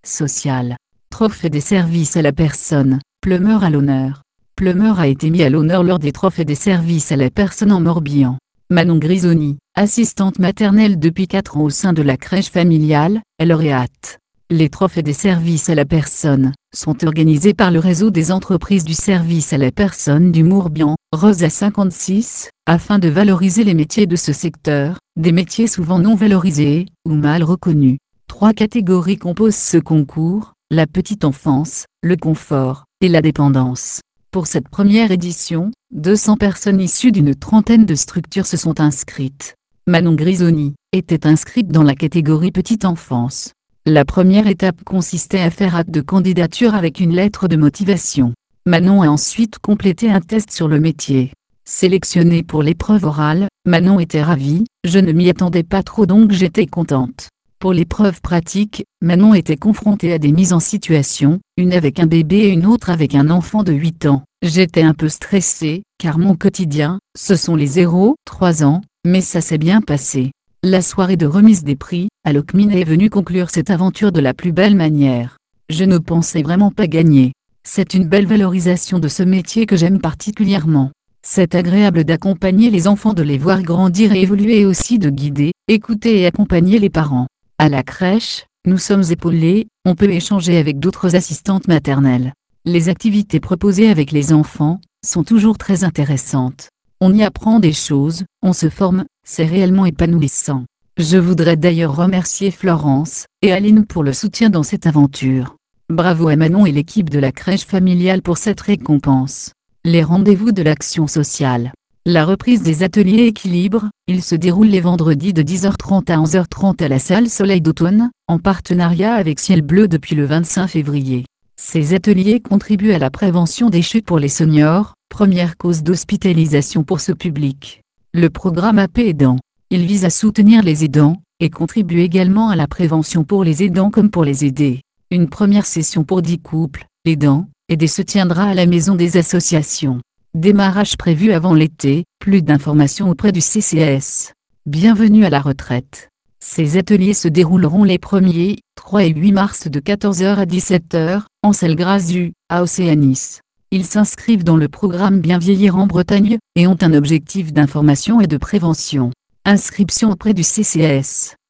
social. Trophée des services à la personne, Pleumeur à l'honneur. Pleumeur a été mis à l'honneur lors des trophées des services à la personne en Morbihan. Manon Grisoni, assistante maternelle depuis 4 ans au sein de la crèche familiale, est lauréate. Les trophées des services à la personne sont organisés par le réseau des entreprises du service à la personne du Morbihan, Rosa 56, afin de valoriser les métiers de ce secteur, des métiers souvent non valorisés ou mal reconnus. 3 catégories composent ce concours, la petite enfance, le confort et la dépendance. Pour cette première édition, 200 personnes issues d'une trentaine de structures se sont inscrites. Manon Grisoni était inscrite dans la catégorie petite enfance. La première étape consistait à faire acte de candidature avec une lettre de motivation. Manon a ensuite complété un test sur le métier. Sélectionnée pour l'épreuve orale, Manon était ravie, je ne m'y attendais pas trop donc j'étais contente. Pour l'épreuve pratique, Manon était confrontée à des mises en situation, une avec un bébé et une autre avec un enfant de 8 ans. J'étais un peu stressée, car mon quotidien, ce sont les 0-3 ans, mais ça s'est bien passé. La soirée de remise des prix, à Locmine est venue conclure cette aventure de la plus belle manière. Je ne pensais vraiment pas gagner. C'est une belle valorisation de ce métier que j'aime particulièrement. C'est agréable d'accompagner les enfants, de les voir grandir et évoluer et aussi de guider, écouter et accompagner les parents. À la crèche, nous sommes épaulés, on peut échanger avec d'autres assistantes maternelles. Les activités proposées avec les enfants sont toujours très intéressantes. On y apprend des choses, on se forme, c'est réellement épanouissant. Je voudrais d'ailleurs remercier Florence et Aline pour le soutien dans cette aventure. Bravo à Manon et l'équipe de la crèche familiale pour cette récompense. Les rendez-vous de l'action sociale. La reprise des ateliers équilibre, ils se déroulent les vendredis de 10h30 à 11h30 à la salle Soleil d'Automne, en partenariat avec Ciel Bleu depuis le 25 février. Ces ateliers contribuent à la prévention des chutes pour les seniors, première cause d'hospitalisation pour ce public. Le programme AP Aidant. Il vise à soutenir les aidants, et contribue également à la prévention pour les aidants comme pour les aidés. Une première session pour 10 couples, aidants, aidés se tiendra à la maison des associations. Démarrage prévu avant l'été, plus d'informations auprès du CCAS. Bienvenue à la retraite. Ces ateliers se dérouleront les 1er, 3 et 8 mars de 14h à 17h, en salle Grasu, à Océanis. Ils s'inscrivent dans le programme Bien vieillir en Bretagne, et ont un objectif d'information et de prévention. Inscription auprès du CCAS.